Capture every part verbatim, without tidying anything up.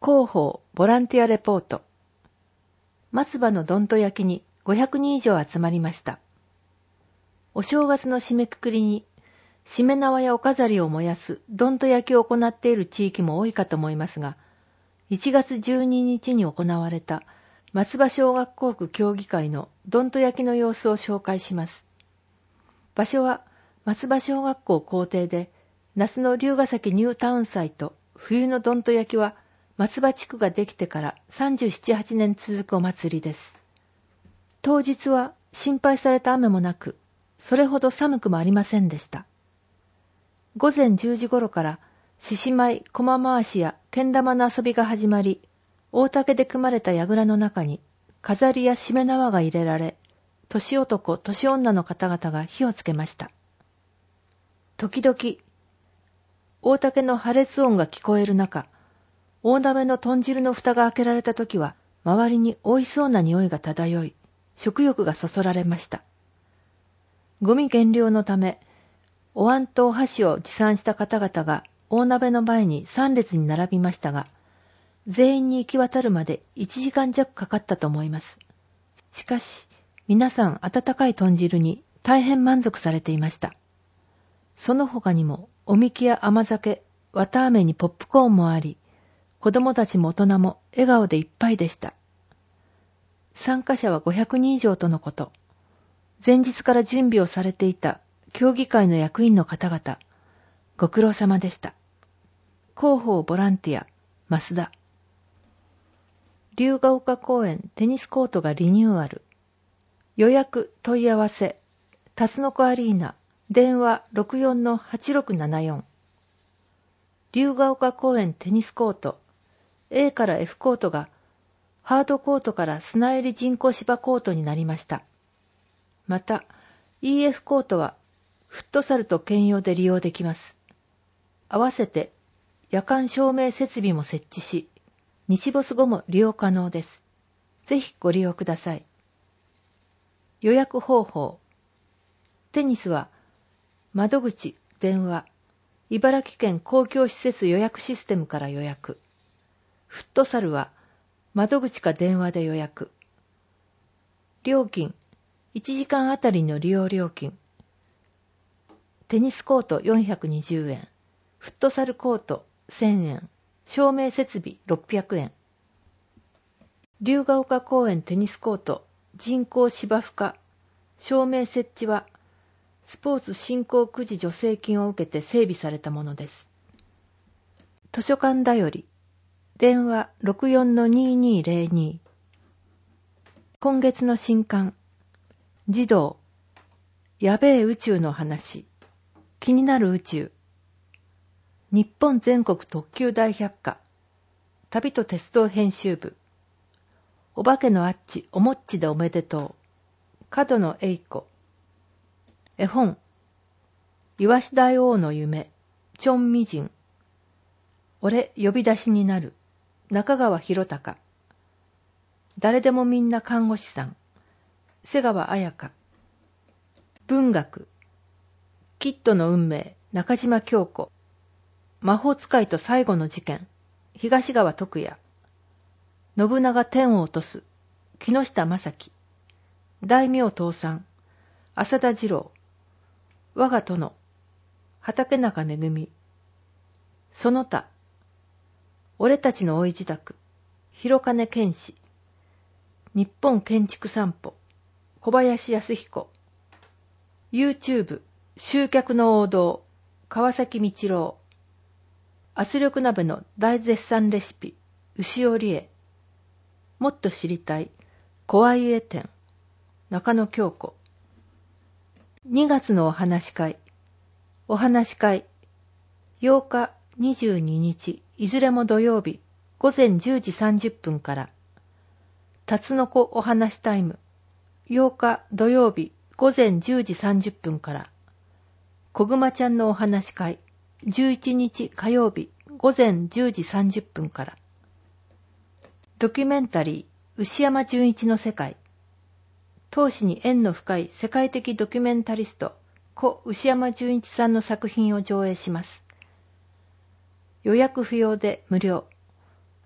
広報ボランティアレポート。松葉のどんと焼きにごひゃくにん以上集まりました。お正月の締めくくりに、しめ縄やお飾りを燃やすどんと焼きを行っている地域も多いかと思いますが、いちがつじゅうににちに行われた松葉小学校区協議会のどんと焼きの様子を紹介します。場所は松葉小学校校庭で、夏の龍ヶ崎ニュータウン祭と冬のどんと焼きは松葉地区ができてからさんじゅうなな、はちねん続くお祭りです。当日は心配された雨もなく、それほど寒くもありませんでした。午前じゅうじ頃から獅子舞、駒回しやけん玉の遊びが始まり、大竹で組まれた櫓の中に飾りやしめ縄が入れられ、年男、年女の方々が火をつけました。時々、大竹の破裂音が聞こえる中、大鍋の豚汁の蓋が開けられたときは、周りに美味しそうな匂いが漂い、食欲がそそられました。ゴミ減量のため、お椀とお箸を持参した方々が大鍋の前にさん列に並びましたが、全員に行き渡るまでいちじかん弱かかったと思います。しかし、皆さん温かい豚汁に大変満足されていました。その他にも、おみきや甘酒、綿あめにポップコーンもあり、子供たちも大人も笑顔でいっぱいでした。参加者はごひゃくにん以上とのこと。前日から準備をされていた協議会の役員の方々、ご苦労様でした。広報ボランティア、増田。龍ヶ丘公園テニスコートがリニューアル。予約問い合わせ、タツノコアリーナ、電話 ろくよんのはちろくななよん。龍ヶ丘公園テニスコート、A から F コートがハードコートから砂入り人工芝コートになりました。また イーエフ コートはフットサルと兼用で利用できます。合わせて夜間照明設備も設置し、日没後も利用可能です。ぜひご利用ください。予約方法。テニスは窓口、電話、茨城県公共施設予約システムから予約。フットサルは窓口か電話で予約。料金、いちじかんあたりの利用料金。テニスコートよんひゃくにじゅうえん、フットサルコートせんえん、照明設備ろっぴゃくえん。龍ヶ丘公園テニスコート人工芝生化、照明設置はスポーツ振興くじ助成金を受けて整備されたものです。図書館だより、電話 ろくよんのににぜろに。今月の新刊、児童、やべえ宇宙の話、気になる宇宙、日本全国特急大百科、旅と鉄道編集部、お化けのあっちおもっちでおめでとう、角野栄子、絵本、岩師大王の夢、チョンミジン、俺呼び出しになる、中川博隆、誰でもみんな看護師さん、瀬川彩香、文学、キッドの運命、中島京子、魔法使いと最後の事件、東川徳也、信長天を落とす、木下正樹、大名倒産、浅田次郎、我が殿、畠中めぐみ、その他、俺たちの老い自宅、広金健志、日本建築散歩、小林康彦、YouTube、集客の王道、川崎道郎、圧力鍋の大絶賛レシピ、牛尾理恵、もっと知りたい、小愛絵店、中野京子。にがつのお話会、お話会、ようか、にじゅうににち、いずれも土曜日、ごぜんじゅうじさんじゅっぷんから、タツノコお話タイム、ようか土曜日、ごぜんじゅうじさんじゅっぷんから、こぐまちゃんのお話会、じゅういちにち火曜日、ごぜんじゅうじさんじゅっぷんから、ドキュメンタリー、牛山純一の世界、当時に縁の深い世界的ドキュメンタリスト、故牛山純一さんの作品を上映します。予約不要で無料。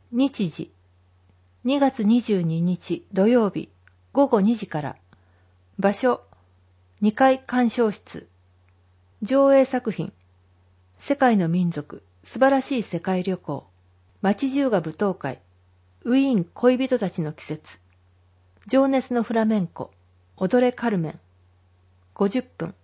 日時、にがつにじゅうににち土曜日ごごにじから。場所、にかい鑑賞室。上映作品、世界の民族、素晴らしい世界旅行。街中が舞踏会。ウィーン恋人たちの季節。情熱のフラメンコ。踊れカルメン。ごじゅっぷん。